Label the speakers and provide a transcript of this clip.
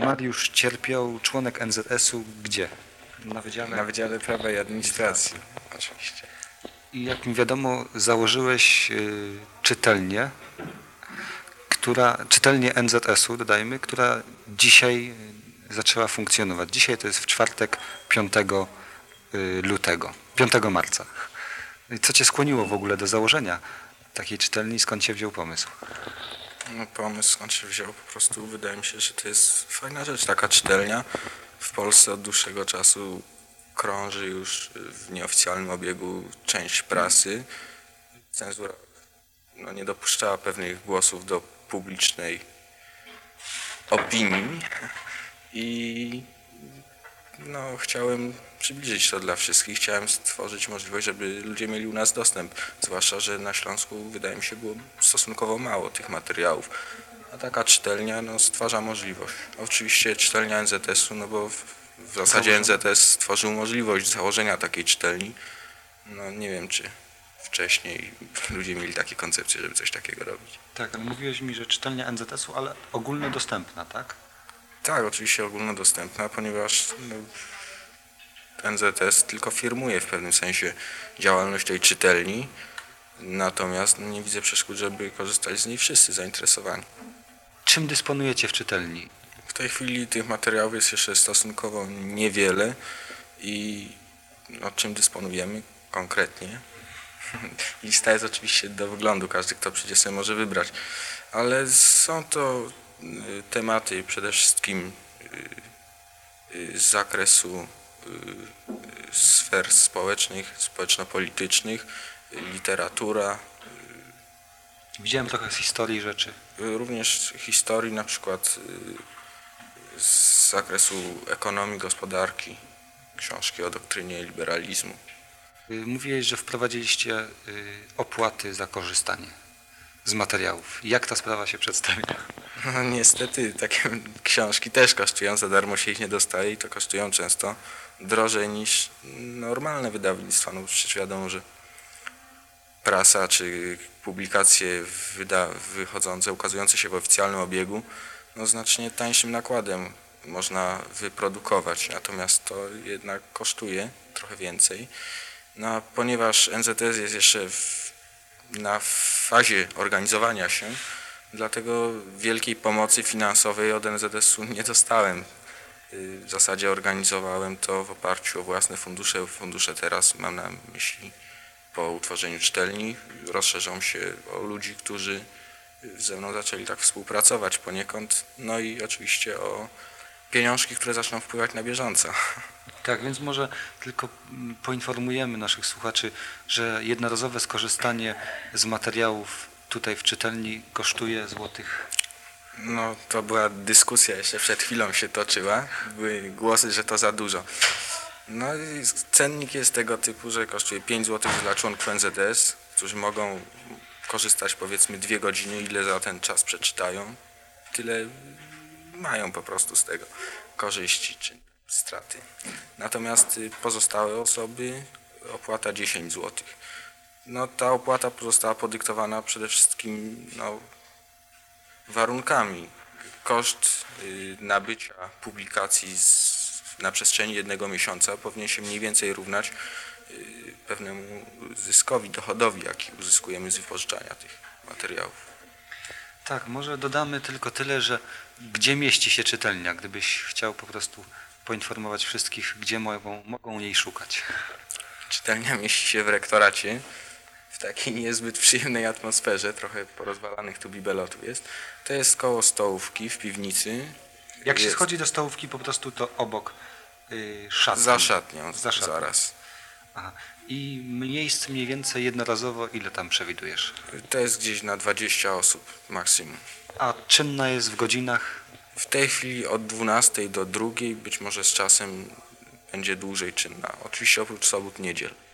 Speaker 1: Mariusz Cierpiał, członek NZS-u, gdzie?
Speaker 2: Na Wydziale Prawa i Administracji, oczywiście.
Speaker 1: I jak mi wiadomo, założyłeś czytelnię, czytelnię NZS-u, dodajmy, która dzisiaj zaczęła funkcjonować. Dzisiaj to jest w czwartek 5 lutego, 5 marca. Co Cię skłoniło w ogóle do założenia takiej czytelni? Skąd się wziął pomysł?
Speaker 2: No, pomysł skąd się wziął? Po prostu wydaje mi się, że to jest fajna rzecz, taka czytelnia. W Polsce od dłuższego czasu krąży już w nieoficjalnym obiegu część prasy. Cenzura nie dopuszczała pewnych głosów do publicznej opinii i chciałem przybliżyć to dla wszystkich. Chciałem stworzyć możliwość, żeby ludzie mieli u nas dostęp. Zwłaszcza, że na Śląsku wydaje mi się było stosunkowo mało tych materiałów. A taka czytelnia stwarza możliwość. Oczywiście czytelnia NZS-u, bo w zasadzie NZS stworzył możliwość założenia takiej czytelni. Nie wiem, czy wcześniej ludzie mieli takie koncepcje, żeby coś takiego robić.
Speaker 1: Tak, ale mówiłeś mi, że czytelnia NZS-u, ale ogólnodostępna, tak?
Speaker 2: Tak, oczywiście ogólnodostępna, ponieważ NZS tylko firmuje w pewnym sensie działalność tej czytelni, natomiast nie widzę przeszkód, żeby korzystali z niej wszyscy zainteresowani.
Speaker 1: Czym dysponujecie w czytelni?
Speaker 2: W tej chwili tych materiałów jest jeszcze stosunkowo niewiele i czym dysponujemy konkretnie? Lista jest oczywiście do wyglądu, każdy kto przyjdzie sobie może wybrać, ale są to tematy przede wszystkim z zakresu sfer społecznych, społeczno-politycznych, literatura.
Speaker 1: Widziałem trochę z historii rzeczy.
Speaker 2: Również historii, na przykład z zakresu ekonomii, gospodarki, książki o doktrynie liberalizmu.
Speaker 1: Mówiłeś, że wprowadziliście opłaty za korzystanie z materiałów. Jak ta sprawa się przedstawia?
Speaker 2: Niestety takie książki też kosztują, za darmo się ich nie dostaje i to kosztują często drożej niż normalne wydawnictwa. Przecież wiadomo, że prasa czy publikacje wychodzące, ukazujące się w oficjalnym obiegu, znacznie tańszym nakładem można wyprodukować, natomiast to jednak kosztuje trochę więcej. Ponieważ NZS jest jeszcze na fazie organizowania się, dlatego wielkiej pomocy finansowej od NZS-u nie dostałem. W zasadzie organizowałem to w oparciu o własne fundusze. Fundusze teraz, mam na myśli, po utworzeniu czytelni, rozszerzą się o ludzi, którzy ze mną zaczęli tak współpracować poniekąd. I oczywiście o pieniążki, które zaczną wpływać na bieżąco.
Speaker 1: Tak, więc może tylko poinformujemy naszych słuchaczy, że jednorazowe skorzystanie z materiałów tutaj w czytelni kosztuje złotych.
Speaker 2: To była dyskusja, jeszcze przed chwilą się toczyła. Były głosy, że to za dużo. I cennik jest tego typu, że kosztuje 5 zł dla członków NZS, którzy mogą korzystać powiedzmy 2 godziny, ile za ten czas przeczytają. Tyle mają po prostu z tego korzyści czy straty. Natomiast pozostałe osoby opłata 10 zł. Ta opłata została podyktowana przede wszystkim warunkami. Koszt nabycia publikacji na przestrzeni 1 miesiąca powinien się mniej więcej równać pewnemu zyskowi, dochodowi, jaki uzyskujemy z wypożyczania tych materiałów.
Speaker 1: Tak, może dodamy tylko tyle, że gdzie mieści się czytelnia, gdybyś chciał po prostu poinformować wszystkich, gdzie mogą jej szukać.
Speaker 2: Czytelnia mieści się w rektoracie, w takiej niezbyt przyjemnej atmosferze, trochę porozwalanych tu bibelotów jest. To jest koło stołówki w piwnicy.
Speaker 1: Jak się schodzi do stołówki, po prostu to obok szatni.
Speaker 2: Za szatnią, zaraz.
Speaker 1: Aha. I miejsc mniej więcej jednorazowo ile tam przewidujesz?
Speaker 2: To jest gdzieś na 20 osób maksimum.
Speaker 1: A czynna jest w godzinach?
Speaker 2: W tej chwili od 12 do 2, być może z czasem będzie dłużej czynna. Oczywiście oprócz sobót, niedziel.